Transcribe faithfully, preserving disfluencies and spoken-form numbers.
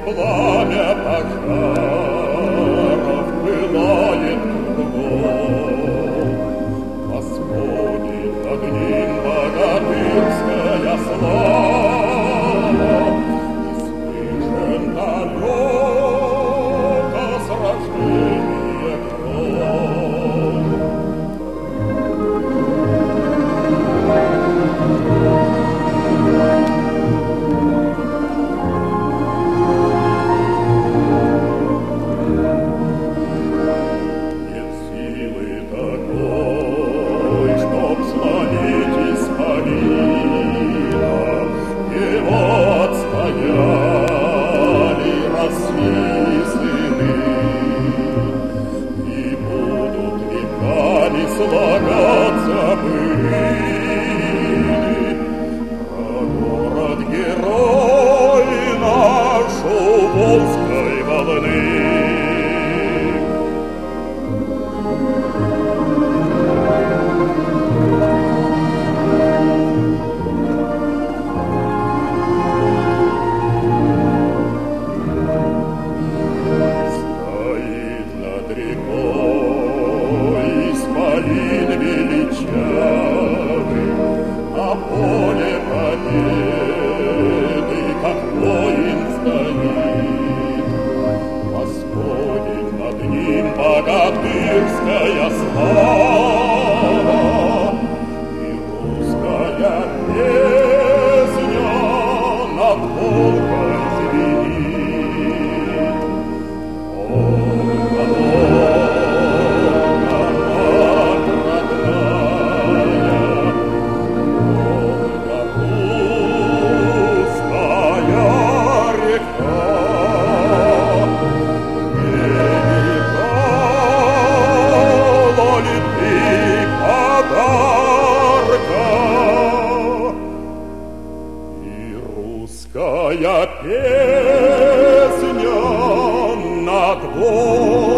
пламя пожаров пылает кругом. Восходит над ним богатырская слава, и слышен далеко сражение гром. Слагаться были про город-герой нашу Волжской волны. Стоит над рекой исполин величавый, а поле победы, как воин стоит. Восходит над ним богатырская слава, и русская песня над Волгой звенит. Волга, русская песня над Волгой.